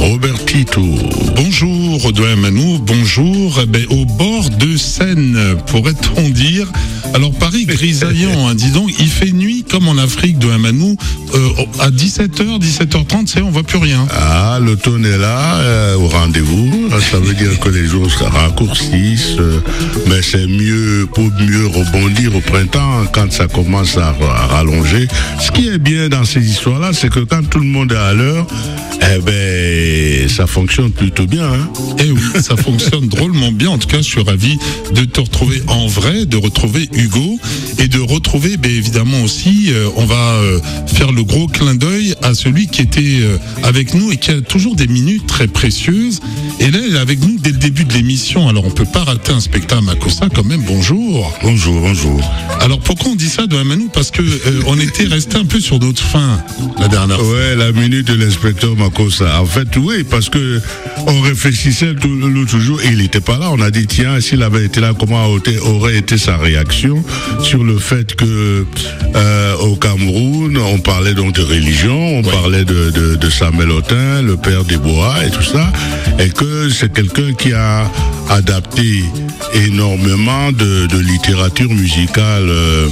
Robert Tito. Bonjour Audouin Manou, bonjour. Au bord de Seine, pourrait-on dire. Alors Paris grisaillant, hein, dis donc, il fait nuit comme en Afrique de Manou. À 17h, 17h30, on voit plus rien. Ah, l'automne est là, au rendez-vous. Ça veut dire que les jours se raccourcissent, mais c'est mieux pour mieux rebondir au printemps quand ça commence à rallonger. Ce qui est bien dans ces histoires-là, c'est que quand tout le monde est à l'heure, ça fonctionne plutôt bien. Hein. Eh oui, ça fonctionne drôlement bien. En tout cas, je suis ravi de te retrouver en vrai, de retrouver Hugo et de retrouver, évidemment aussi, on va faire le gros clin d'œil à celui qui était avec nous et qui a toujours des minutes très précieuses. Et là, il est avec nous dès le début de l'émission. Alors, on peut pas rater un spectacle Makossa quand même. Bonjour. Bonjour, bonjour. Alors, pourquoi on dit ça de Manou? Parce que on était resté un peu sur notre faim la dernière fois. Ouais, la minute de l'inspecteur Makossa. En fait, oui, parce que on réfléchissait l'autre jour et il n'était pas là. On a dit, tiens, s'il avait été là, comment aurait été sa réaction sur le fait que au Cameroun, on parlait donc de religion, on parlait de Samuel Autin, le père des Bois et tout ça, et que c'est quelqu'un qui a adapté énormément de littérature musicale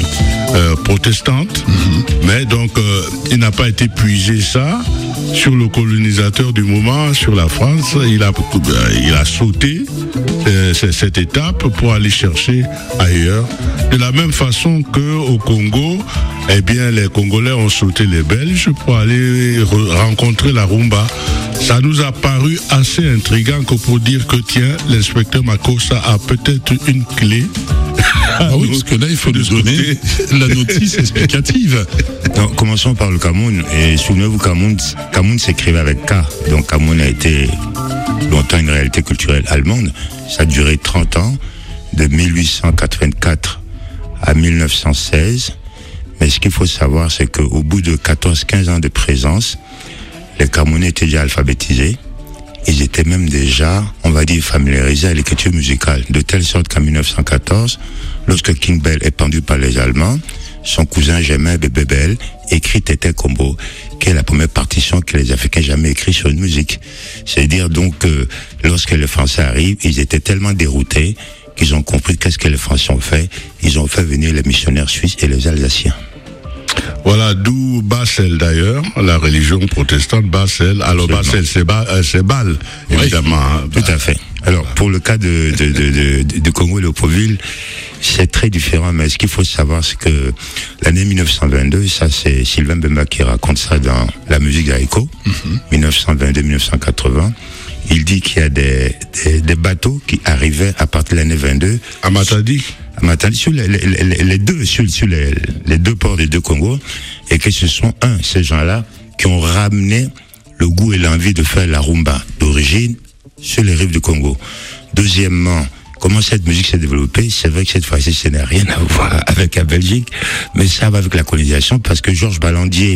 protestante, mais donc il n'a pas été puisé ça sur le colonisateur du moment, sur la France. Il a sauté cette étape pour aller chercher ailleurs. De la même façon que au Congo, les Congolais ont sauté les Belges pour aller rencontrer la rumba. Ça nous a paru assez intriguant que pour dire que tiens, l'inspecteur Makossa a peut-être une clé. Ah oui, parce que là, il faut nous donner la notice explicative. Donc, commençons par le Cameroun. Et souvenez-vous, Cameroun s'écrivait avec K. Donc, Cameroun a été longtemps une réalité culturelle allemande. Ça a duré 30 ans, de 1884 à 1916. Mais ce qu'il faut savoir, c'est qu'au bout de 14-15 ans de présence, les Camerounais étaient déjà alphabétisés. Ils étaient même déjà, on va dire, familiarisés à l'écriture musicale. De telle sorte qu'en 1914, lorsque King Bell est pendu par les Allemands, son cousin Germain Bebel écrit Tété Combo, qui est la première partition que les Africains jamais écrit sur une musique. C'est-à-dire donc que lorsque les Français arrivent, ils étaient tellement déroutés qu'ils ont compris qu'est-ce que les Français ont fait. Ils ont fait venir les missionnaires suisses et les Alsaciens. Voilà, d'où Basel d'ailleurs, la religion protestante Basel. Alors Basel, c'est Bâle, évidemment. Oui, tout à fait. Alors pour le cas de Congo-Léopoldville, c'est très différent, mais ce qu'il faut savoir, c'est que l'année 1922, ça c'est Sylvain Bemba qui raconte ça dans la musique d'Aïko, 1922-1980. Il dit qu'il y a des bateaux qui arrivaient à partir de l'année 22. À Matadi, sur les deux ports des deux Congos, et que ce sont ces gens-là qui ont ramené le goût et l'envie de faire la rumba d'origine sur les rives du Congo. Deuxièmement, comment cette musique s'est développée? C'est vrai que cette fois-ci, ça n'a rien à voir avec la Belgique, mais ça va avec la colonisation, parce que Georges Ballandier,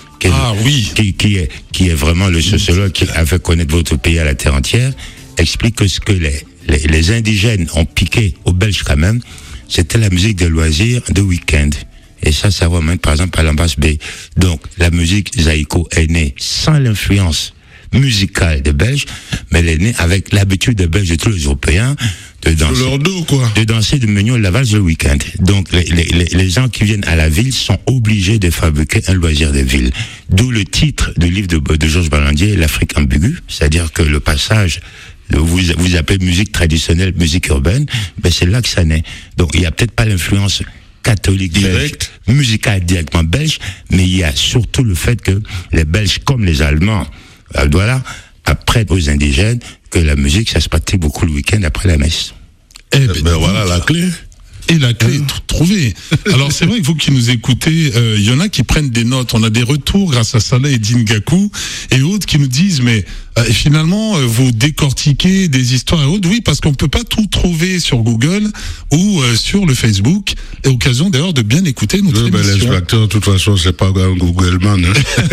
qui est vraiment le sociologue qui a fait connaître votre pays à la terre entière, explique que ce que les indigènes ont piqué aux Belges quand même, c'était la musique de loisirs de week-end. Et ça remonte par exemple à l'Ambasse Bay. Donc, la musique Zaïko est née sans l'influence musicale des Belges, mais elle est née avec l'habitude des Belges et tous les Européens de danser. Sur leur dos, quoi. De danser de Mignon la valse le week-end. Donc, les gens qui viennent à la ville sont obligés de fabriquer un loisir de ville. D'où le titre du livre de Georges Ballandier, L'Afrique ambiguë. C'est-à-dire que le passage, vous appelez musique traditionnelle, musique urbaine, c'est là que ça naît. Donc, il n'y a peut-être pas l'influence catholique direct, musicale directement belge, mais il y a surtout le fait que les Belges, comme les Allemands, apprennent aux indigènes que la musique, ça se pratique beaucoup le week-end après la messe. Voilà la clé. Et la clé est trouvée. Alors c'est vrai que vous qui nous écoutez, il y en a qui prennent des notes. On a des retours grâce à Salah et Dingaku et autres qui nous disent mais finalement vous décortiquez des histoires et autres. Oui, parce qu'on peut pas tout trouver sur Google ou sur le Facebook. Et occasion d'ailleurs de bien écouter notre émission. L'inspecteur, de toute façon, c'est pas un Googleman. Hein.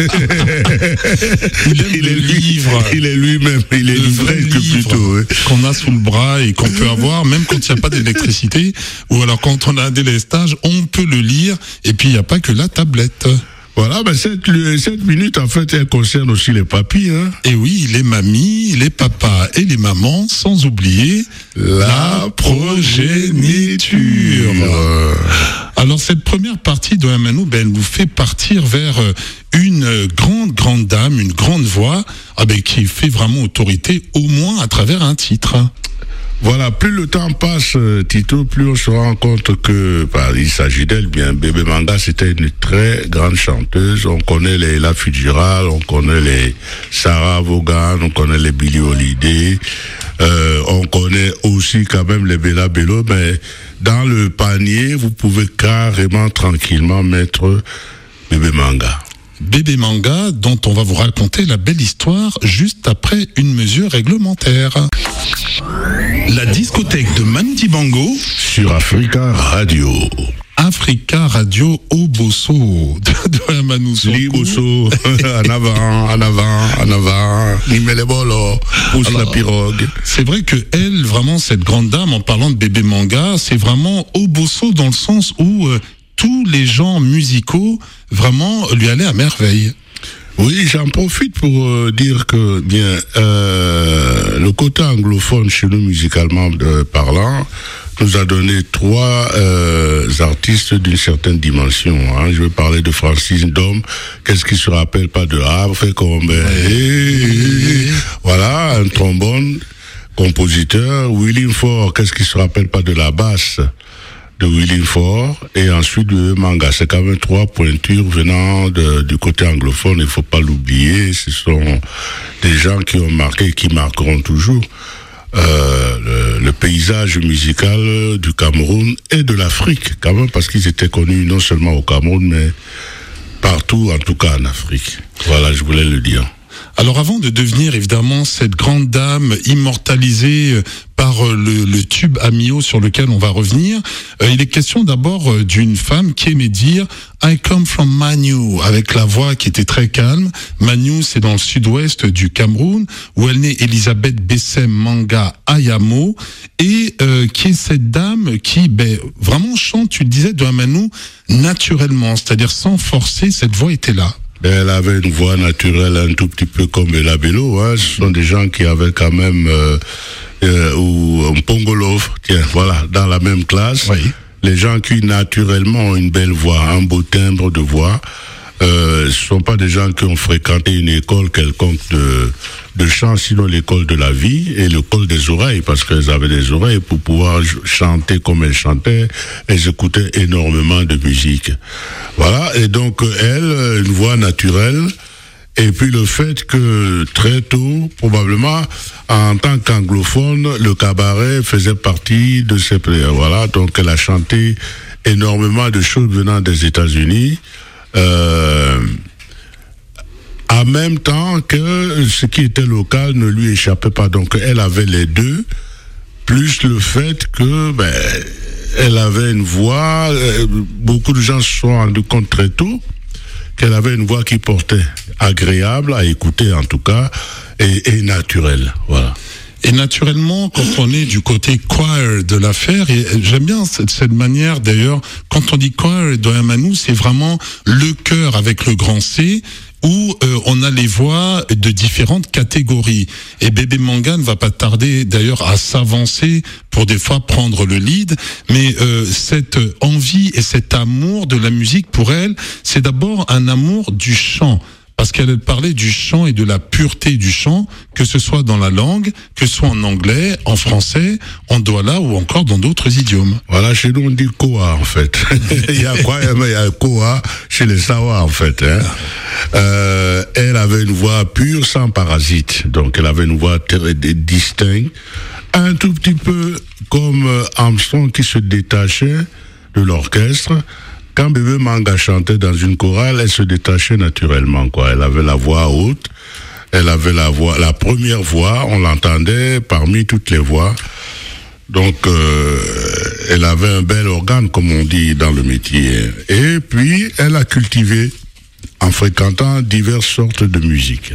il est livre. Il est lui-même. Il est livré que plutôt. Oui. Qu'on a sous le bras et qu'on peut avoir même quand il n'y a pas d'électricité ou alors quand on a un délestage, on peut le lire et puis il n'y a pas que la tablette. Voilà, ben cette minute, en fait, elle concerne aussi les papis, hein. Et oui, les mamies, les papas et les mamans, sans oublier la progéniture. Alors, cette première partie de Amanou, elle nous fait partir vers une grande dame, une grande voix, qui fait vraiment autorité, au moins à travers un titre. Voilà, plus le temps passe, Tito, plus on se rend compte que il s'agit d'elle. Bien, Bébé Manga, c'était une très grande chanteuse. On connaît les Ella Fitzgerald, on connaît les Sarah Vaughan, on connaît les Billie Holiday, on connaît aussi quand même les Bella Bello, mais dans le panier, vous pouvez carrément tranquillement mettre Bébé Manga. Bébé Manga, dont on va vous raconter la belle histoire juste après une mesure réglementaire. La discothèque de Manu Dibango sur Africa Radio. Africa Radio au Bosso de Manu Li Bosso, en avant, Limé les bolos, pousse la pirogue. C'est vrai que elle, vraiment, cette grande dame, en parlant de Bébé Manga, c'est vraiment au Bosso dans le sens où tous les genres musicaux vraiment lui allaient à merveille. Oui, j'en profite pour dire que le côté anglophone chez nous musicalement parlant nous a donné 3 artistes d'une certaine dimension. Hein. Je vais parler de Francis Dom. Qu'est-ce qui se rappelle pas de Havre comme voilà, un trombone, compositeur. William Ford. Qu'est-ce qui se rappelle pas de la basse de William Ford, et ensuite de Manga. C'est quand même 3 pointures venant du côté anglophone, il faut pas l'oublier. Ce sont des gens qui ont marqué et qui marqueront toujours le paysage musical du Cameroun et de l'Afrique, quand même, parce qu'ils étaient connus non seulement au Cameroun, mais partout, en tout cas en Afrique. Voilà, je voulais le dire. Alors avant de devenir évidemment cette grande dame immortalisée par le tube Amio sur lequel on va revenir, il est question d'abord d'une femme qui aimait dire « I come from Manu » avec la voix qui était très calme. Manu, c'est dans le sud-ouest du Cameroun, où elle naît Elisabeth Bessem Manga Ayamo, et qui est cette dame qui vraiment chante, tu le disais, de Manu naturellement, c'est-à-dire sans forcer, cette voix était là. Elle avait une voix naturelle un tout petit peu comme Bella Bello, hein. Ce sont des gens qui avaient quand même ou un Pongolov, tiens, voilà, dans la même classe. Oui. Les gens qui naturellement ont une belle voix, un beau timbre de voix, ce sont pas des gens qui ont fréquenté une école quelconque de chant, sinon l'école de la vie et l'école des oreilles, parce qu'elles avaient des oreilles pour pouvoir chanter comme elles chantaient. Elles écoutaient énormément de musique. Voilà, et donc elle, une voix naturelle, et puis le fait que très tôt, probablement, en tant qu'anglophone, le cabaret faisait partie de ses prières. Voilà, donc elle a chanté énormément de choses venant des États-Unis. En même temps que ce qui était local ne lui échappait pas. Donc elle avait les deux, plus le fait que elle avait une voix, beaucoup de gens se sont rendus compte très tôt qu'elle avait une voix qui portait, agréable à écouter en tout cas, et naturelle. Voilà. Et naturellement, quand on est du côté choir de l'affaire, et j'aime bien cette manière d'ailleurs, quand on dit choir de Manu, c'est vraiment le chœur avec le grand C, où on a les voix de différentes catégories. Et Bébé Manga ne va pas tarder d'ailleurs à s'avancer pour des fois prendre le lead, mais cette envie et cet amour de la musique pour elle, c'est d'abord un amour du chant. Parce qu'elle parlait du chant et de la pureté du chant, que ce soit dans la langue, que ce soit en anglais, en français, en douala ou encore dans d'autres idiomes. Voilà, chez nous on dit Koa en fait. Il y a quoi? Il y a Koa chez les Sawa en fait. Hein. Elle avait une voix pure sans parasite, donc elle avait une voix très distincte, un tout petit peu comme Armstrong qui se détachait de l'orchestre. Quand Bébé Manga chantait dans une chorale, elle se détachait naturellement, quoi. Elle avait la voix haute, elle avait la première voix, on l'entendait parmi toutes les voix. Donc, elle avait un bel organe, comme on dit dans le métier. Et puis, elle a cultivé en fréquentant diverses sortes de musique.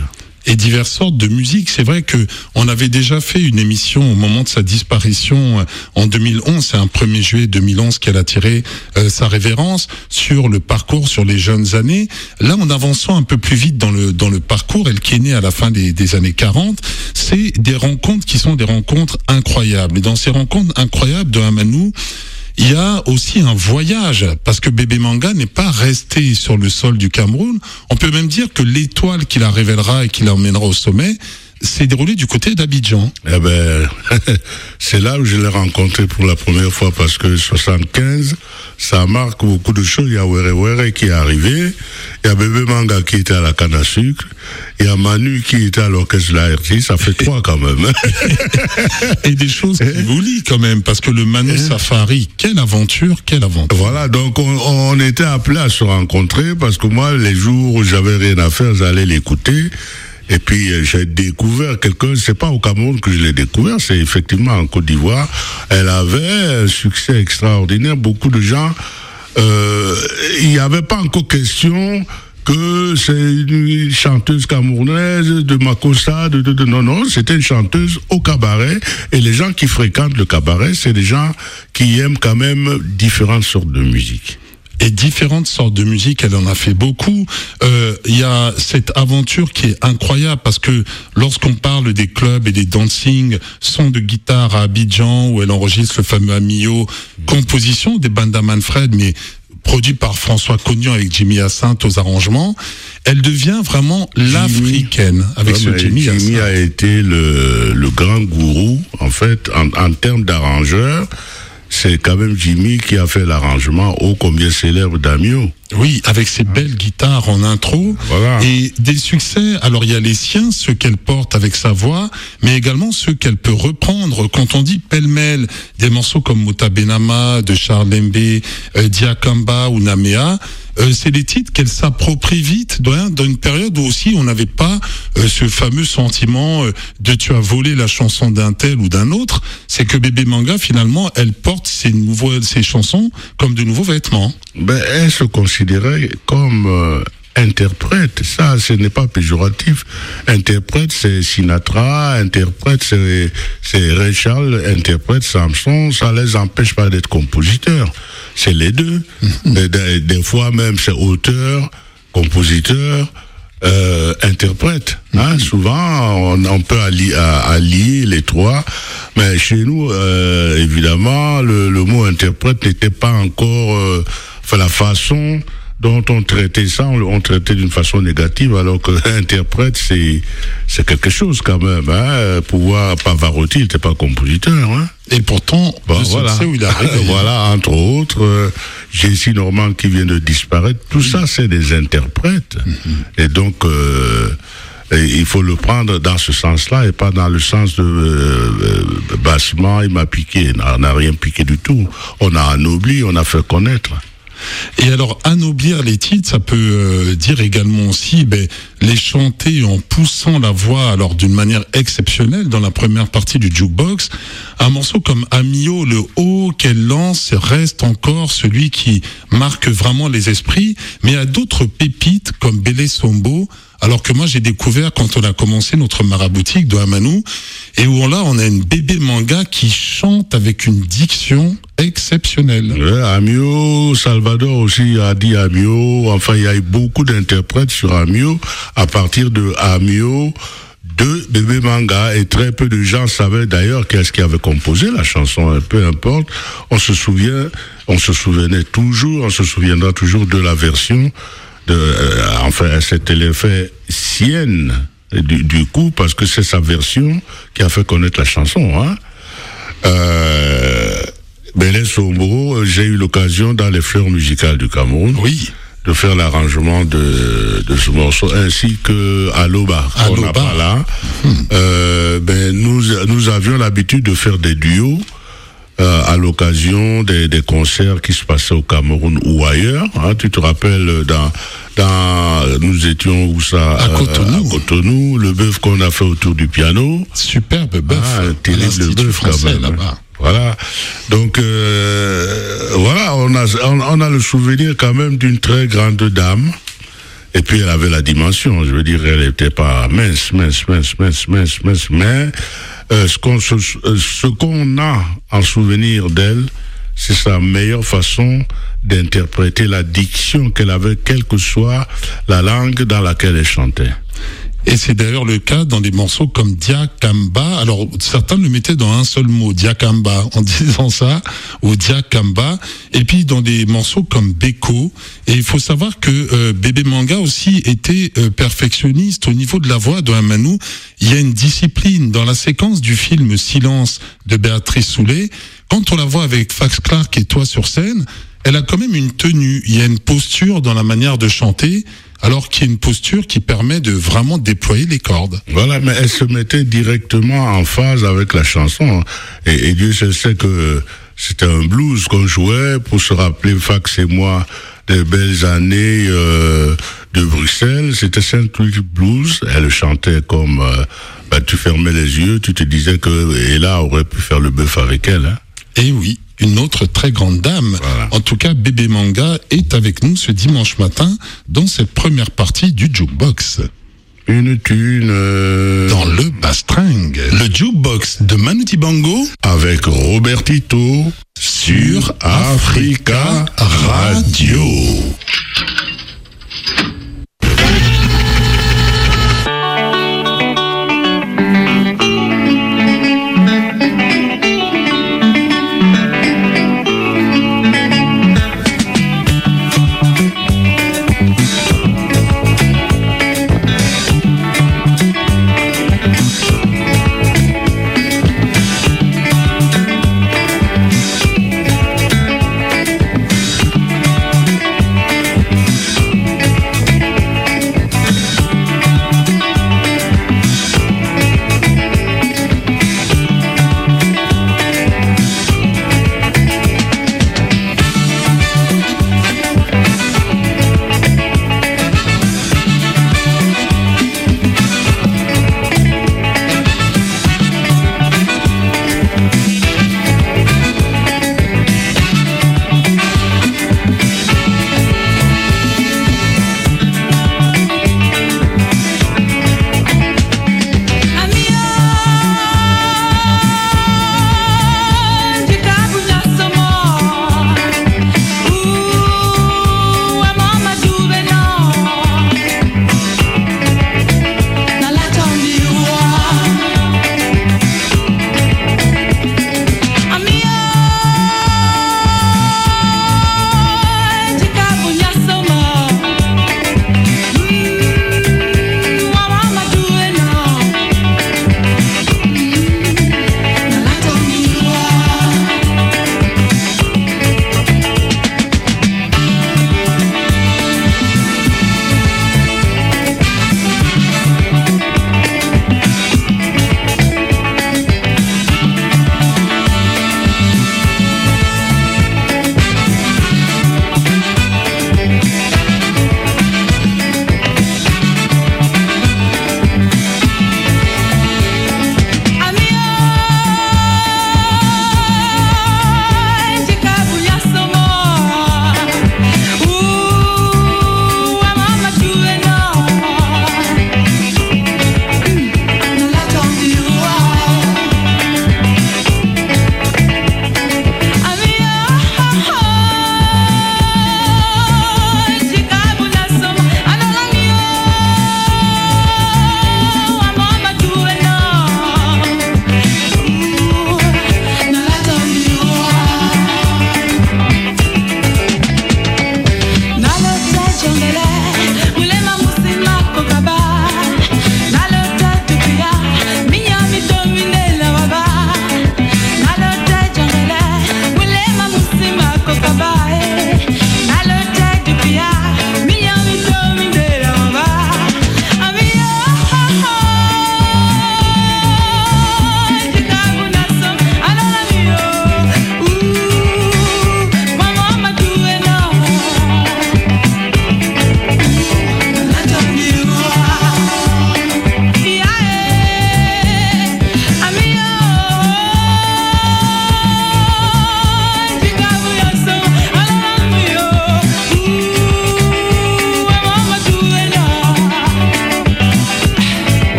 et diverses sortes de musique. C'est vrai que on avait déjà fait une émission au moment de sa disparition en 2011. C'est un 1er juillet 2011 qu'elle a tiré sa révérence sur le parcours, sur les jeunes années. Là, en avançant un peu plus vite dans le parcours, elle qui est née à la fin des années 40, c'est des rencontres qui sont des rencontres incroyables. Et dans ces rencontres incroyables de Amanou, il y a aussi un voyage, parce que Bébé Manga n'est pas resté sur le sol du Cameroun. On peut même dire que l'étoile qui la révélera et qui l'emmènera au sommet s'est déroulée du côté d'Abidjan. Eh ben, c'est là où je l'ai rencontré pour la première fois, parce que 75, ça marque beaucoup de choses. Il y a Were Were qui est arrivé, il y a Bébé Manga qui était à la canne à sucre, il y a Manu qui était à l'orchestre de la RT, ça fait 3 quand même. Et des choses qui vous lient quand même, parce que le Manu Safari, quelle aventure. Voilà, donc on était appelés à se rencontrer, parce que moi, les jours où j'avais rien à faire, j'allais l'écouter. Et puis j'ai découvert quelqu'un, c'est pas au Cameroun que je l'ai découvert, c'est effectivement en Côte d'Ivoire. Elle avait un succès extraordinaire, beaucoup de gens, il n'y avait pas encore question que c'est une chanteuse camerounaise de Makossa, non, c'était une chanteuse au cabaret, et les gens qui fréquentent le cabaret, c'est des gens qui aiment quand même différentes sortes de musique. Et différentes sortes de musique, elle en a fait beaucoup. Il y a cette aventure qui est incroyable, parce que lorsqu'on parle des clubs et des dancing, sons de guitare à Abidjan, où elle enregistre le fameux Amio, composition des Banda Manfred, mais produit par François Cognon avec Jimmy Hyacinthe aux arrangements, elle devient vraiment l'africaine avec ce Jimmy Hyacinthe. Jimmy a été le grand gourou, en fait, en termes d'arrangeur. C'est quand même Jimmy qui a fait l'arrangement ô combien célèbre d'Amio. Oui, avec ses belles guitares en intro. Voilà. Et des succès, alors il y a les siens, ceux qu'elle porte avec sa voix, mais également ceux qu'elle peut reprendre. Quand on dit pêle-mêle, des morceaux comme Mota Benama, de Charles Lembe, Diakamba ou Namea, c'est des titres qu'elle s'approprie vite dans une période où aussi on n'avait pas ce fameux sentiment de tu as volé la chanson d'un tel ou d'un autre. C'est que Bébé Manga, finalement, elle porte ses chansons comme de nouveaux vêtements. Ben, elle se considérait comme interprète. Ça, ce n'est pas péjoratif. Interprète, c'est Sinatra. Interprète, c'est Ray Charles. Interprète, Samson. Ça les empêche pas d'être compositeurs. C'est les deux. Des fois même, c'est auteur, compositeur, interprète. Hein? Souvent, on peut allier les trois. Mais chez nous, évidemment, le mot interprète n'était pas encore... la façon dont on traitait ça, on traitait d'une façon négative, alors que interprète, c'est quelque chose quand même. Hein? Pouvoir Pavarotti, il n'était pas compositeur. Hein? Et pourtant, voilà. Où il arrive. Voilà, entre autres, Jessie Normand qui vient de disparaître. Tout ça, c'est des interprètes. Et donc, il faut le prendre dans ce sens-là et pas dans le sens de bassement, il m'a piqué. On n'a rien piqué du tout. On a anobli, on a fait connaître. Et alors, anoblir les titres, ça peut dire également aussi les chanter en poussant la voix, alors d'une manière exceptionnelle dans la première partie du jukebox. Un morceau comme Amio, le haut qu'elle lance reste encore celui qui marque vraiment les esprits, mais il y a d'autres pépites comme Bélé Sombo, alors que moi j'ai découvert quand on a commencé notre maraboutique de Amanou, et où on a une Bébé Manga qui chante avec une diction exceptionnelle. Ouais, Amio, Salvador aussi a dit Amio, enfin il y a eu beaucoup d'interprètes sur Amio, à partir de Amio, de Bébé Manga, et très peu de gens savaient d'ailleurs qu'est-ce qui avait composé la chanson, peu importe, on se souviendra toujours de la version enfin, c'était l'effet sienne du coup, parce que c'est sa version qui a fait connaître la chanson. Hein. Bélé Sombo, j'ai eu l'occasion dans les Fleurs musicales du Cameroun de faire l'arrangement de ce morceau, ainsi que Aloba. On n'a pas là. Nous avions l'habitude de faire des duos à l'occasion des concerts qui se passaient au Cameroun ou ailleurs. Hein, tu te rappelles, nous étions où ça, à Cotonou, le bœuf qu'on a fait autour du piano. Superbe bœuf. Terrible bœuf quand même. Là-bas. Voilà. Donc voilà, on a le souvenir quand même d'une très grande dame. Et puis elle avait la dimension, je veux dire, elle n'était pas mince, mais ce qu'on a en souvenir d'elle, c'est sa meilleure façon d'interpréter la diction qu'elle avait, quelle que soit la langue dans laquelle elle chantait. Et c'est d'ailleurs le cas dans des morceaux comme Diakamba. Alors, certains le mettaient dans un seul mot, Diakamba, en disant ça, ou Diakamba. Et puis, dans des morceaux comme Beko. Et il faut savoir que Bébé Manga aussi était perfectionniste au niveau de la voix de Amanou. Il y a une discipline dans la séquence du film Silence de Béatrice Soulet. Quand on la voit avec Fax Clark et toi sur scène, elle a quand même une tenue. Il y a une posture dans la manière de chanter, alors qu'il y a une posture qui permet de vraiment déployer les cordes. Voilà, mais elle se mettait directement en phase avec la chanson. Et Dieu sait que c'était un blues qu'on jouait pour se rappeler, Fax et moi, des belles années de Bruxelles. C'était Saint-Louis Blues. Elle chantait comme... tu fermais les yeux, tu te disais que Ella aurait pu faire le bœuf avec elle. Hein. Et oui, une autre très grande dame. Voilà. En tout cas, Bébé Manga est avec nous ce dimanche matin dans cette première partie du Jukebox. Une thune dans le bastringue. Le Jukebox de Manu Dibango avec Robertito sur Africa Radio.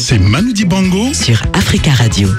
c'est Manu Dibango sur Africa Radio.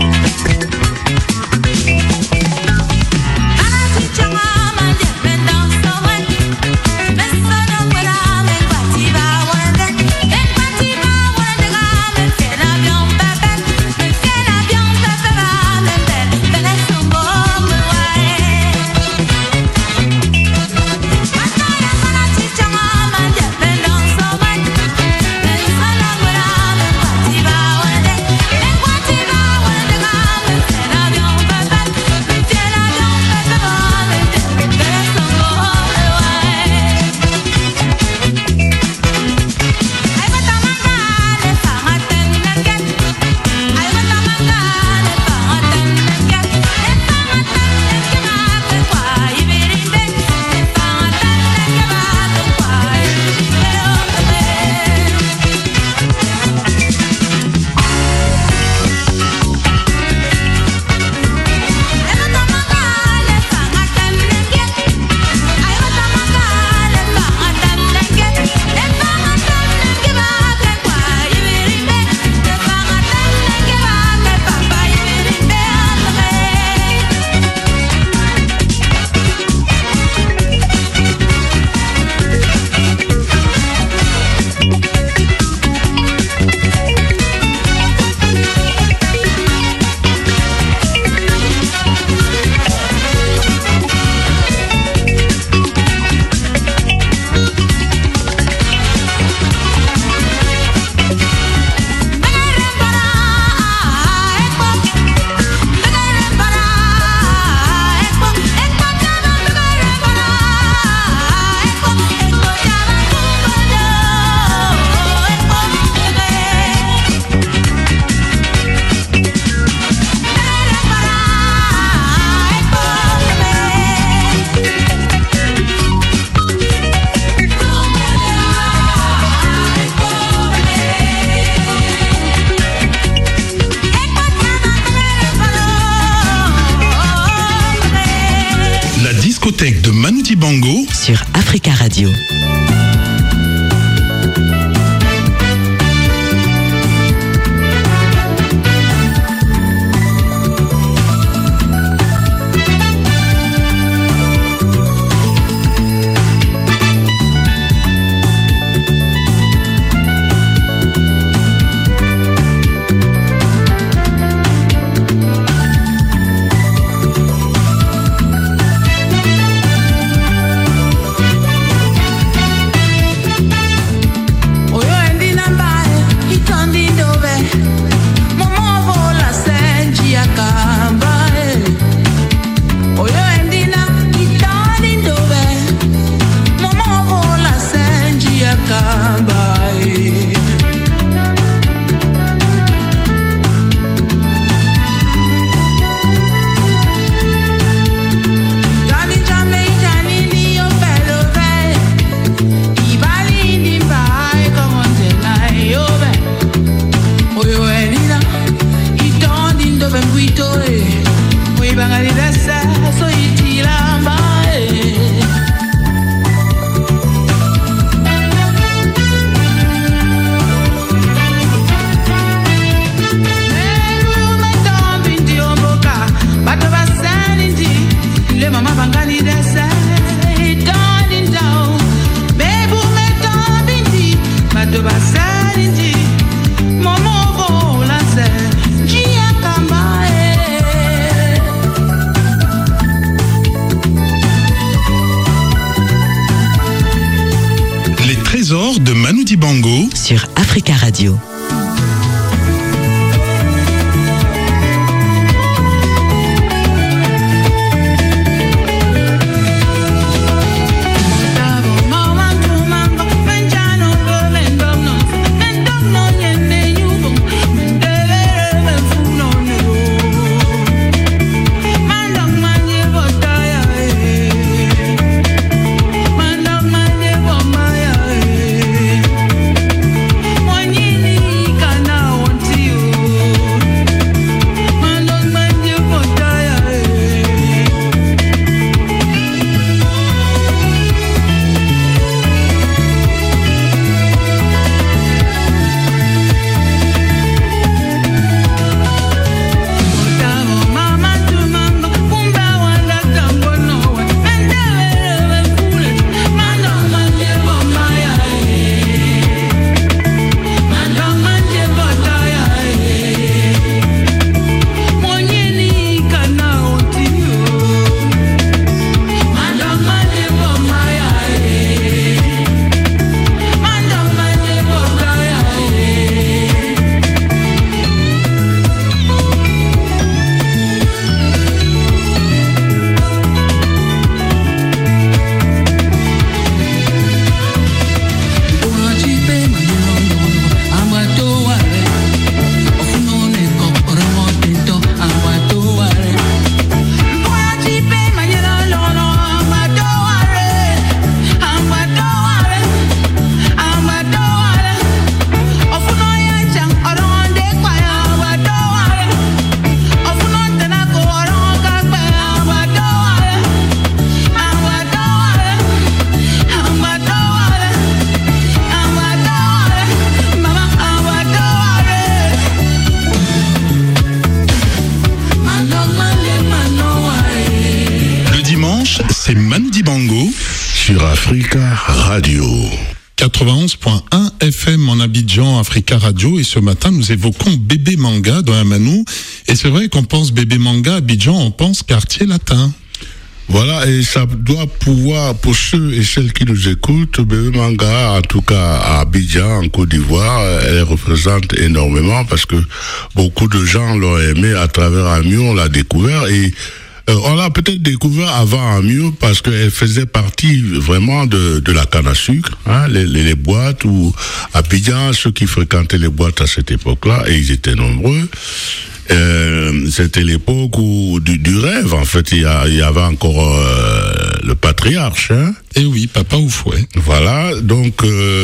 De Manu Dibango sur Africa Radio. De Manu Dibango sur Africa Radio. Ni c'est Manu Dibango sur Africa Radio. 91.1 FM en Abidjan, Africa Radio, et ce matin nous évoquons Bébé Manga dans Amanou, et c'est vrai qu'on pense Bébé Manga Abidjan, on pense quartier latin. Voilà, et ça doit pouvoir, pour ceux et celles qui nous écoutent, Bébé Manga, en tout cas à Abidjan, en Côte d'Ivoire, elle représente énormément parce que beaucoup de gens l'ont aimé à travers Amiou, on l'a découvert, et on l'a peut-être découvert avant Amiou parce qu'elle faisait partie vraiment de la canne à sucre, hein, les boîtes où Abidjan, ceux qui fréquentaient les boîtes à cette époque-là, et ils étaient nombreux. C'était l'époque où du rêve, en fait, il y avait encore le patriarche, hein. Et oui, Papa Oufouet. Voilà, donc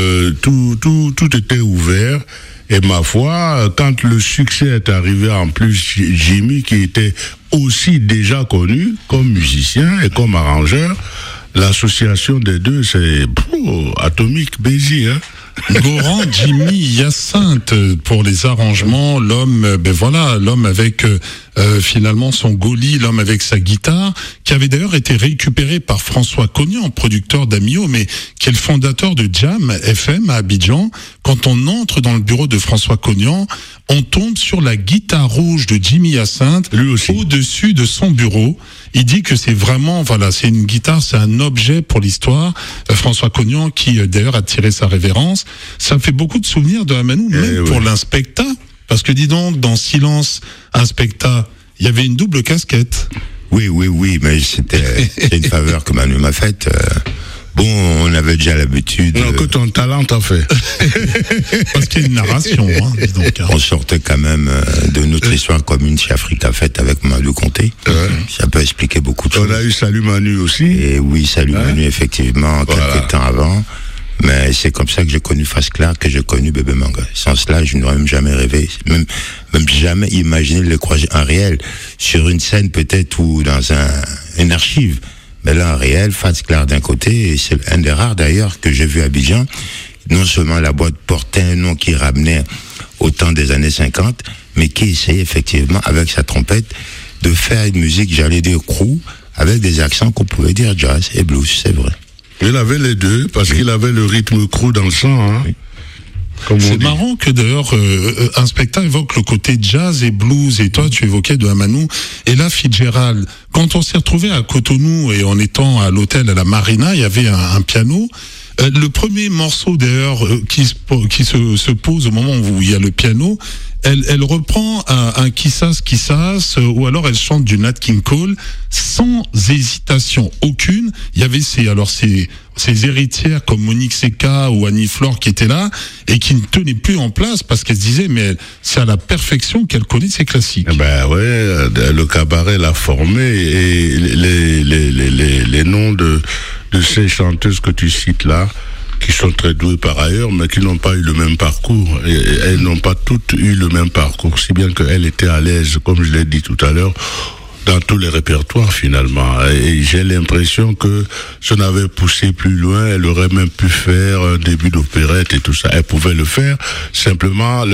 tout était ouvert. Et ma foi, quand le succès est arrivé, en plus, Jimmy, qui était aussi déjà connu comme musicien et comme arrangeur, l'association des deux, c'est atomique, Bézi, hein. Goran, Jimmy, Hyacinthe pour les arrangements, l'homme, l'homme avec finalement son goli, l'homme avec sa guitare, qui avait d'ailleurs été récupéré par François Cognan, producteur d'Amio, mais qui est le fondateur de Jam FM à Abidjan. Quand on entre dans le bureau de François Cognan, on tombe sur la guitare rouge de Jimmy Hyacinthe, lui aussi, au-dessus de son bureau. Il dit que c'est vraiment, c'est une guitare, c'est un objet pour l'histoire. François Cognan, qui d'ailleurs a tiré sa révérence. Ça fait beaucoup de souvenirs de Amanou, même pour l'Inspecta. Parce que dis donc, dans Silence, Inspecta, il y avait une double casquette. Oui, mais c'était une faveur que Manu m'a faite. Bon, on avait déjà l'habitude. Non, que ton talent t'a fait. Parce qu'il y a une narration, hein, dis donc. Hein. On sortait quand même de notre histoire commune chez Africa Fête avec Manu Conté. Ça peut expliquer beaucoup de choses. On a eu Salut Manu aussi. Et oui, Salut Manu, effectivement, quelques temps avant. Mais c'est comme ça que j'ai connu Face Claire, que j'ai connu Bébé Manga. Sans cela, je n'aurais même jamais rêvé, même jamais imaginé le croiser en réel, sur une scène peut-être ou dans une archive. Mais là, en réel, Face Claire d'un côté, et c'est un des rares d'ailleurs que j'ai vu à Abidjan. Non seulement la boîte portait un nom qui ramenait au temps des années 50, mais qui essayait effectivement, avec sa trompette, de faire une musique, j'allais dire crew, avec des accents qu'on pouvait dire jazz et blues, c'est vrai. Il avait les deux, parce qu'il avait le rythme crew dans le sang, hein. Oui. C'est marrant que d'ailleurs Inspecta évoque le côté jazz et blues, et toi tu évoquais de Amanou, et là Fitzgerald, quand on s'est retrouvé à Cotonou et en étant à l'hôtel à la Marina, il y avait un piano. Le premier morceau d'ailleurs qui se pose au moment où il y a le piano, elle reprend un Kissas ou alors elle chante du Nat King Cole sans hésitation aucune. Il y avait ses héritières comme Monique Seca ou Annie Flore qui étaient là et qui ne tenaient plus en place parce qu'elles se disaient mais c'est à la perfection qu'elle connaît ses classiques. Ben ouais, le cabaret l'a formé et les noms de ces chanteuses que tu cites là, qui sont très douées par ailleurs, mais qui n'ont pas eu le même parcours. Et elles n'ont pas toutes eu le même parcours, si bien qu'elle était à l'aise, comme je l'ai dit tout à l'heure, dans tous les répertoires finalement. Et j'ai l'impression que si on avait poussé plus loin, elle aurait même pu faire un début d'opérette et tout ça. Elle pouvait le faire, simplement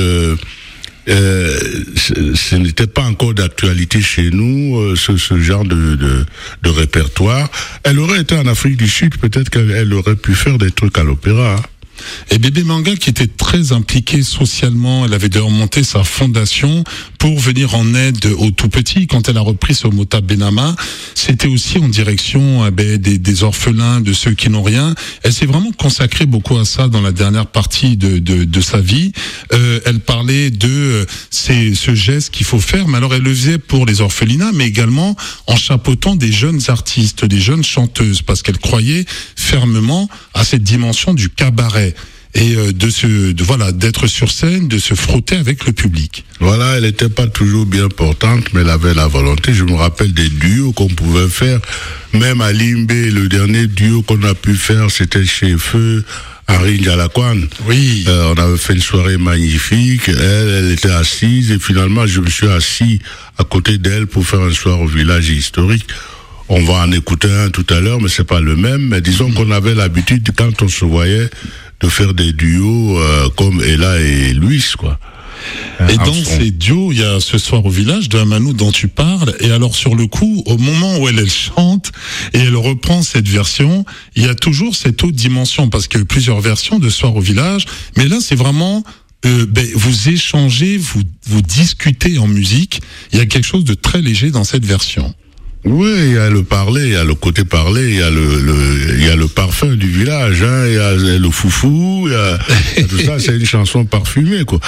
ce n'était pas encore d'actualité chez nous, ce genre de répertoire. Elle aurait été en Afrique du Sud, peut-être qu'elle aurait pu faire des trucs à l'opéra, hein. Et Bébé Manga qui était très impliquée socialement, elle avait d'ailleurs monté sa fondation pour venir en aide aux tout petits. Quand elle a repris ce Mota Benama, c'était aussi en direction des orphelins, de ceux qui n'ont rien. Elle s'est vraiment consacrée beaucoup à ça dans la dernière partie de sa vie. Elle parlait de ce geste qu'il faut faire, mais alors elle le faisait pour les orphelinats, mais également en chapeautant des jeunes artistes, des jeunes chanteuses, parce qu'elle croyait fermement à cette dimension du cabaret. Et d'être sur scène, de se frotter avec le public. Voilà, elle n'était pas toujours bien portante, mais elle avait la volonté. Je me rappelle des duos qu'on pouvait faire, même à Limbé, le dernier duo qu'on a pu faire, c'était chez Feu, Henri Ndialakwan. Oui. On avait fait une soirée magnifique, elle était assise, et finalement je me suis assis à côté d'elle pour faire un soir au village historique. On va en écouter un tout à l'heure, mais c'est pas le même, mais disons qu'on avait l'habitude, quand on se voyait, de faire des duos comme Ella et Louis, quoi. Et dans ces duos, il y a Ce soir au village de Amanou dont tu parles. Et alors sur le coup, au moment où elle chante et elle reprend cette version, il y a toujours cette autre dimension parce qu'il y a eu plusieurs versions de Soir au village. Mais là, c'est vraiment vous échangez, vous discutez en musique. Il y a quelque chose de très léger dans cette version. Oui, il y a le parler, il y a le côté parler, il y a il y a le parfum du village, hein, il y a le foufou, il y a tout ça, c'est une chanson parfumée, quoi.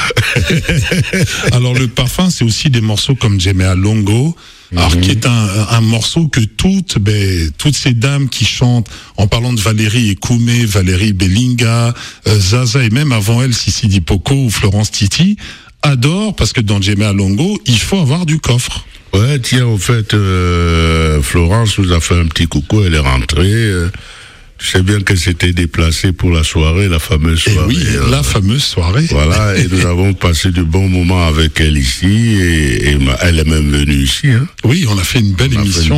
Alors le parfum, c'est aussi des morceaux comme Jemea Longo, alors qui est un morceau que toutes ces dames qui chantent, en parlant de Valérie Ekoumé, Valérie Bellinga, Zaza et même avant elle Sissi Dipoko ou Florence Titi, adorent parce que dans Jemea Longo, il faut avoir du coffre. Ouais, tiens, en fait, Florence nous a fait un petit coucou, elle est rentrée. Tu sais bien qu'elle s'était déplacée pour la soirée, la fameuse soirée. Et oui, la fameuse soirée. Voilà, et nous avons passé de bons moments avec elle ici, et elle est même venue ici. Hein. Oui, on a fait une belle émission.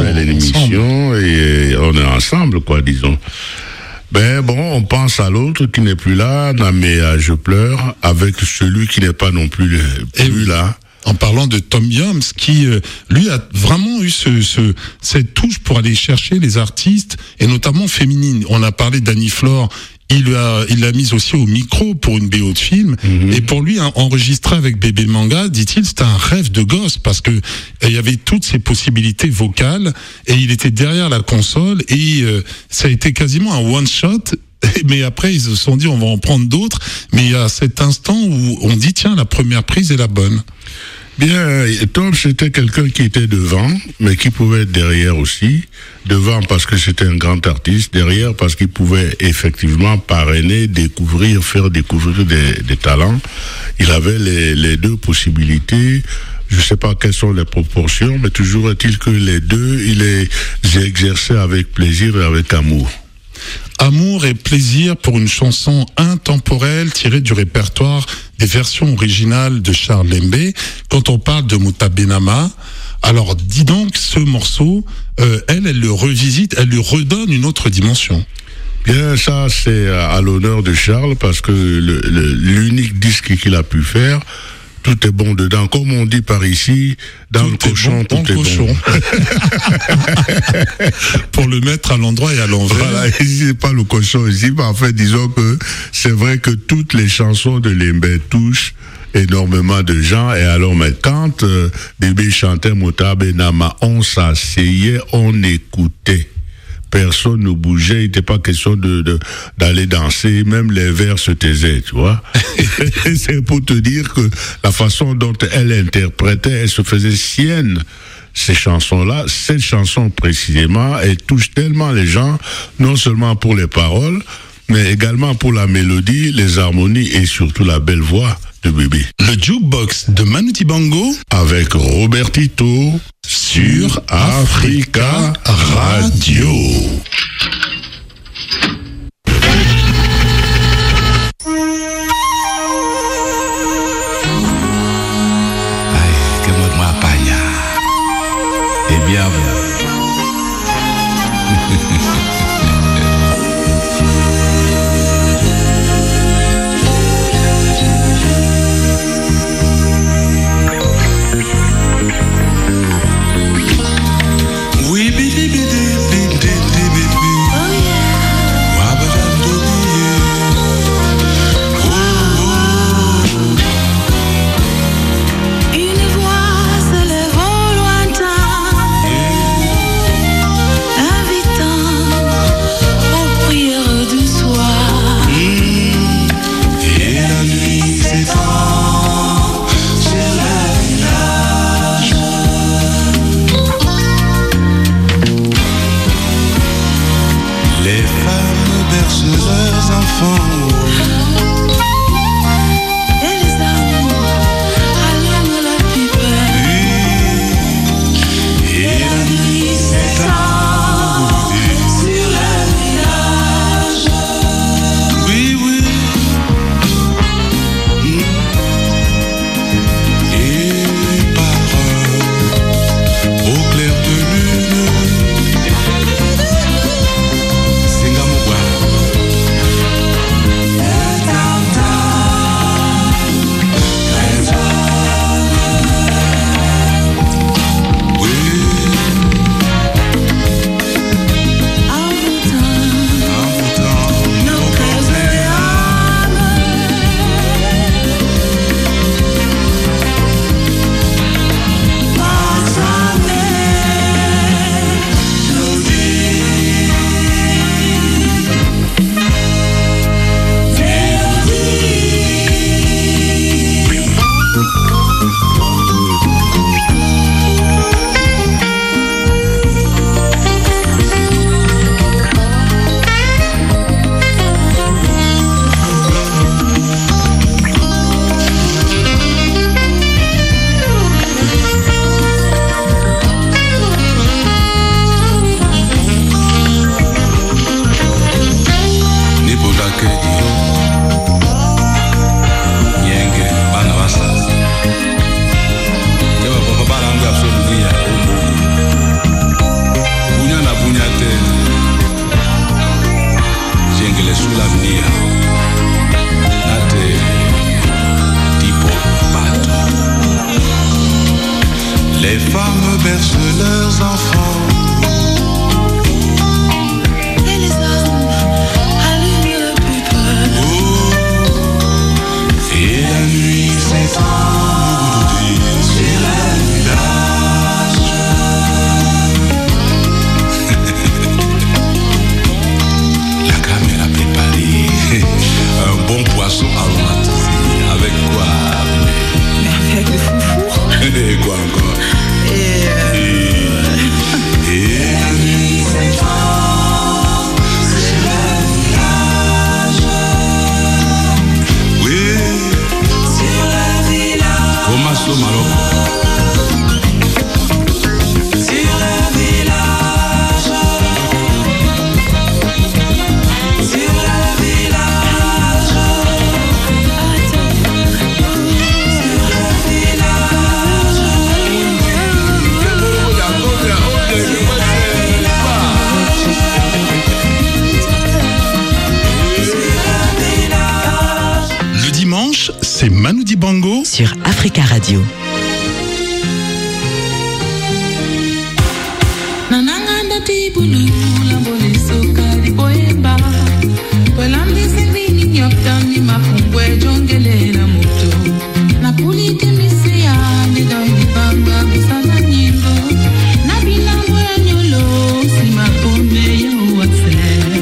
Et on est ensemble, quoi, disons. Ben bon, on pense à l'autre qui n'est plus là, mais je pleure, avec celui qui n'est pas non plus là. En parlant de Tom Yums, qui lui a vraiment eu cette touche pour aller chercher les artistes et notamment féminines. On a parlé d'Annie Flore. Il l'a mise aussi au micro pour une BO de film. Et pour lui, enregistrer avec Bébé Manga, dit-il, c'était un rêve de gosse parce que il y avait toutes ces possibilités vocales et il était derrière la console et ça a été quasiment un one shot. Mais après, ils se sont dit, on va en prendre d'autres. Mais il y a cet instant où on dit, tiens, la première prise est la bonne. Bien, Tom, c'était quelqu'un qui était devant, mais qui pouvait être derrière aussi. Devant parce que c'était un grand artiste, derrière parce qu'il pouvait effectivement parrainer, faire découvrir des talents. Il avait les deux possibilités. Je ne sais pas quelles sont les proportions, mais toujours est-il que les deux, il les exerçait avec plaisir et avec amour. Amour et plaisir pour une chanson intemporelle tirée du répertoire des versions originales de Charles Lembe. Quand on parle de Mouta Benama, alors dis donc, ce morceau, elle le revisite, elle lui redonne une autre dimension. Bien, ça c'est à l'honneur de Charles parce que l'unique disque qu'il a pu faire, tout est bon dedans. Comme on dit par ici, dans le cochon, tout est bon. Pour le mettre à l'endroit et à l'envers. Voilà, c'est pas le cochon ici, mais en fait, disons que c'est vrai que toutes les chansons de Lembe touchent énormément de gens. Et alors, mais quand Bébé chantait Mouta Benama, on s'asseyait, on écoutait. Personne ne bougeait, il n'était pas question d'aller danser, même les vers se taisaient, tu vois. C'est pour te dire que la façon dont elle interprétait, elle se faisait sienne, ces chansons-là, cette chanson précisément, elle touche tellement les gens, non seulement pour les paroles, mais également pour la mélodie, les harmonies et surtout la belle voix de Bébé. Le jukebox de Manu Dibango avec Robertito sur Africa Radio. Ay, que moi apaña. Eh bien, Une voix se lève au lointain. Les femmes bercent leurs enfants. Et les hommes allument le peuple. Oh, et la nuit s'étend sur le village. La caméra préparée. Un bon poisson aromatisé. Avec quoi? Avec le foufou. Et quoi encore? Et la nuit s'étend sur le village. Oui, sur le village. Comment ça, Marocco? Sur le village. Sur le village. Le dimanche, c'est Manu Dibango sur Africa Radio. Nananganda tibulu la boleso kali boyemba. Pelandi singini nyopta ni mapumbwe jongele la moto. Na pulite misia ni doi di banga bisana nyingo. Na binambo ya nyolo si mapombe ya uwakse.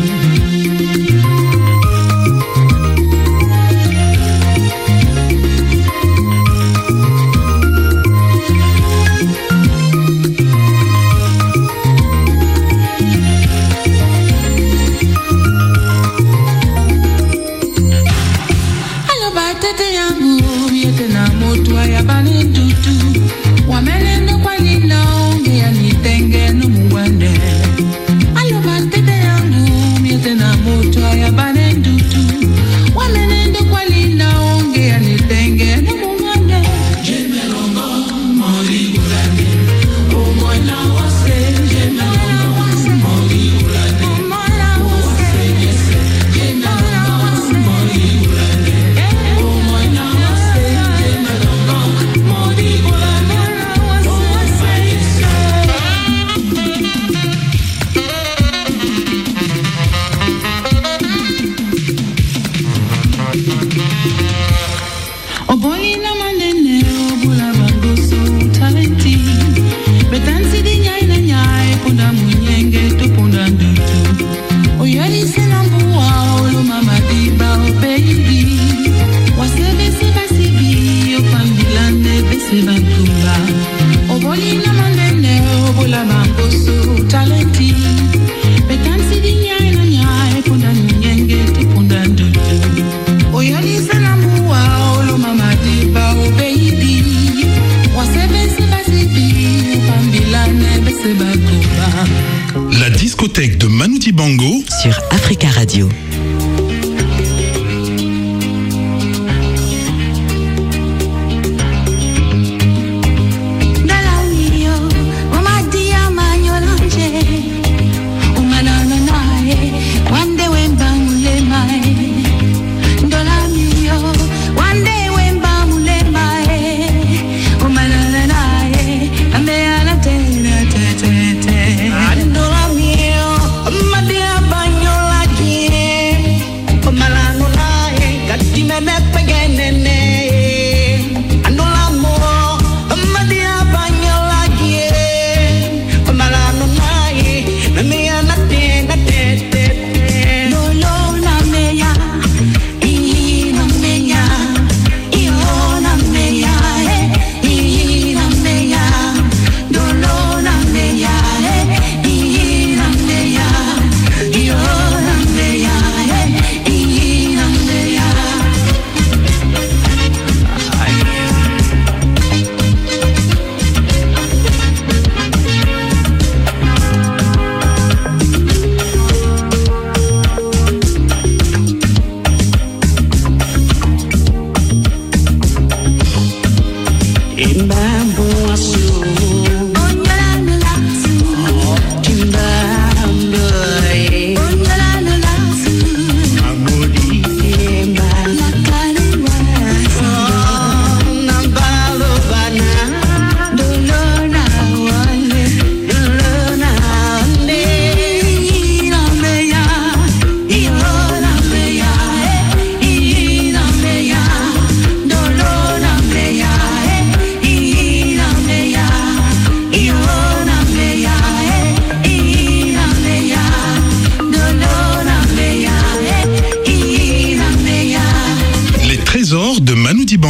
La discothèque de Manu Dibango sur Africa Radio.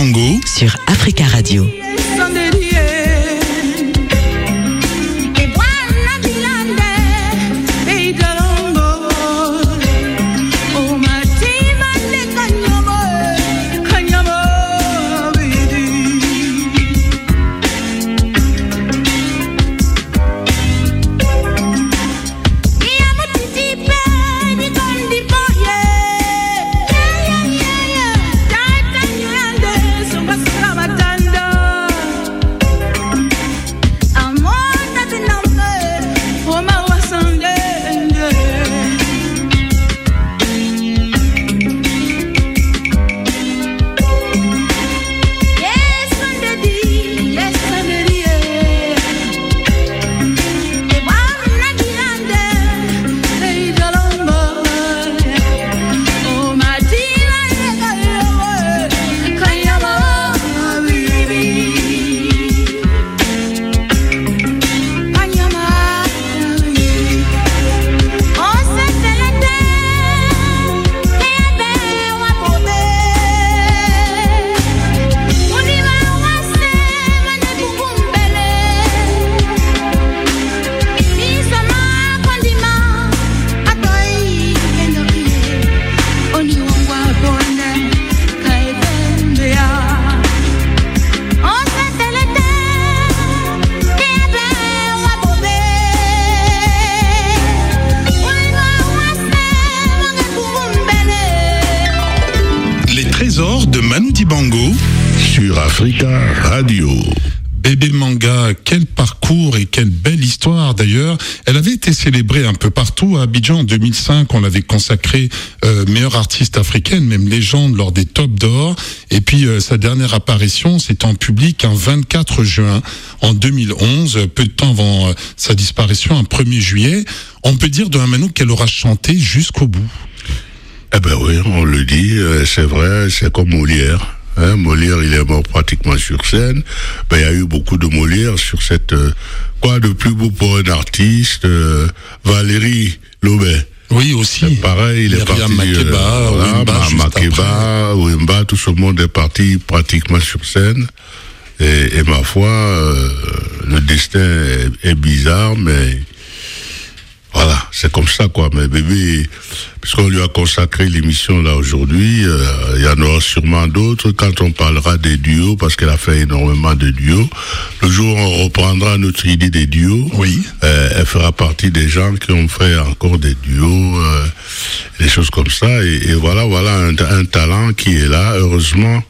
Dibango sur Africa Radio. De Manu Dibango sur Africa Radio. Bébé Manga, quel parcours et quelle belle histoire d'ailleurs. Elle avait été célébrée un peu partout. À Abidjan en 2005, on l'avait consacrée meilleure artiste africaine, même légende lors des Top d'Or. Et puis sa dernière apparition, c'était en public un 24 juin en 2011, peu de temps avant sa disparition, un 1er juillet. On peut dire de Manu qu'elle aura chanté jusqu'au bout. Eh ben oui, on le dit, c'est vrai, c'est comme Molière. Hein, Molière, il est mort pratiquement sur scène. Ben, il y a eu beaucoup de Molière sur cette... quoi de plus beau pour un artiste Valérie Lobet. Oui, aussi. C'est pareil, il est parti... Makeba, Wemba, tout ce monde est parti pratiquement sur scène. Et ma foi, le destin est bizarre, mais... Voilà, c'est comme ça, quoi. Mais bébé, puisqu'on lui a consacré l'émission là aujourd'hui, il y en aura sûrement d'autres quand on parlera des duos, parce qu'elle a fait énormément de duos. Le jour où on reprendra notre idée des duos, oui. Elle fera partie des gens qui ont fait encore des duos, des choses comme ça. Et voilà un talent qui est là. Heureusement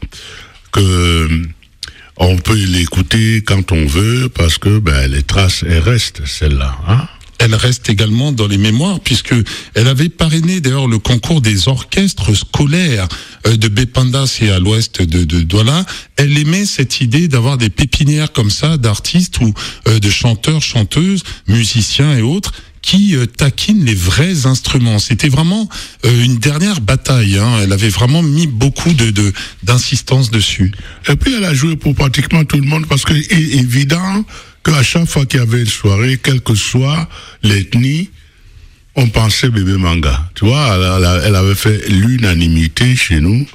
que on peut l'écouter quand on veut, parce que les traces, elles restent, celles-là, hein. Elle reste également dans les mémoires, puisque elle avait parrainé d'ailleurs le concours des orchestres scolaires de Bépanda, c'est à l'ouest de Douala. Elle aimait cette idée d'avoir des pépinières comme ça d'artistes ou de chanteurs, chanteuses, musiciens et autres qui taquinent les vrais instruments. C'était vraiment une dernière bataille, hein. Elle avait vraiment mis beaucoup d'insistance dessus. Et puis elle a joué pour pratiquement tout le monde, parce que c'est évident qu'à chaque fois qu'il y avait une soirée, quelle que soit l'ethnie, on pensait Bébé Manga. Tu vois, elle avait fait l'unanimité chez nous.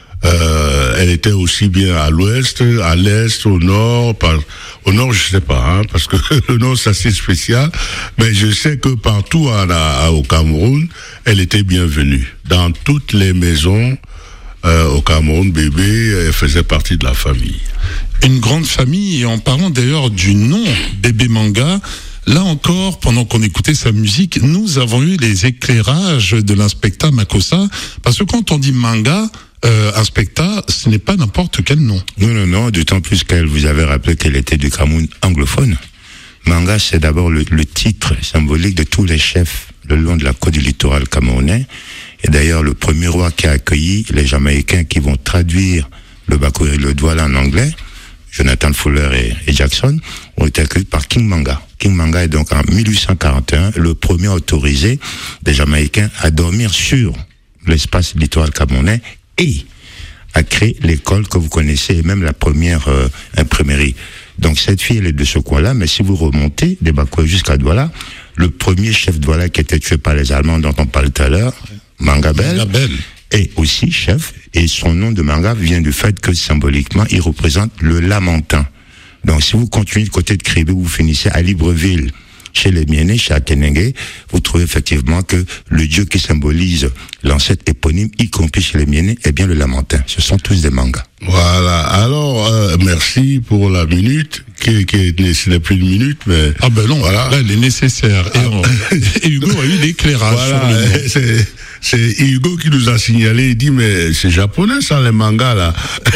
Elle était aussi bien à l'ouest, à l'est, au nord. Au nord, je sais pas, hein, parce que le nord, c'est assez spécial. Mais je sais que partout au Cameroun, elle était bienvenue. Dans toutes les maisons au Cameroun, Bébé, elle faisait partie de la famille. Une grande famille, et en parlant d'ailleurs du nom Bébé Manga, là encore, pendant qu'on écoutait sa musique, nous avons eu les éclairages de l'inspecteur Makossa, parce que quand on dit manga, inspecteur, ce n'est pas n'importe quel nom. Non, d'autant plus qu'elle vous avait rappelé qu'elle était du Cameroun anglophone. Manga, c'est d'abord le titre symbolique de tous les chefs le long de la côte du littoral camerounais. Et d'ailleurs, le premier roi qui a accueilli les Jamaïcains qui vont traduire le Bakouri et le Douala en anglais, Jonathan Fuller et Jackson, ont été accueillis par King Manga. King Manga est donc en 1841 le premier autorisé des Jamaïcains à dormir sur l'espace littoral camerounais et à créer l'école que vous connaissez et même la première imprimerie. Donc cette fille, elle est de ce coin-là, mais si vous remontez des Bakouri jusqu'à Douala, le premier chef Douala qui a été tué par les Allemands dont on parlait tout à l'heure, Mangabel, Et aussi, chef, et son nom de manga vient du fait que symboliquement, il représente le lamentin. Donc, si vous continuez du côté de Kribé, vous finissez à Libreville, chez les Mienais, chez Atenengue, vous trouvez effectivement que le dieu qui symbolise l'ancêtre éponyme, y compris chez les Mienais, est bien le lamentin. Ce sont tous des mangas. Voilà. Alors, merci pour la minute, ce n'est plus une minute, mais... Ah ben non, voilà. Là, elle est nécessaire. Et Hugo a eu l'éclairage. Voilà, c'est Hugo qui nous a signalé, il dit, mais c'est japonais ça, les mangas, là.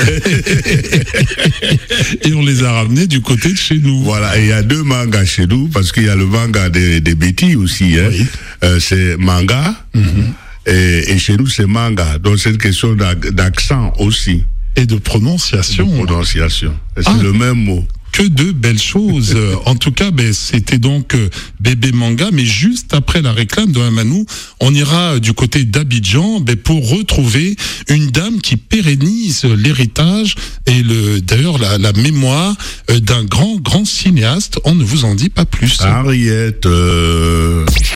Et on les a ramenés du côté de chez nous. Voilà, et il y a 2 mangas chez nous, parce qu'il y a le manga des Betty aussi, hein. Oui. C'est manga, et chez nous c'est manga, donc c'est une question d'accent aussi. Et de prononciation. C'est le même mot. Que de belles choses. En tout cas, c'était donc Bébé Manga, mais juste après la réclame de Amanou, on ira du côté d'Abidjan pour retrouver une dame qui pérennise l'héritage et d'ailleurs la mémoire d'un grand cinéaste. On ne vous en dit pas plus. Henriette.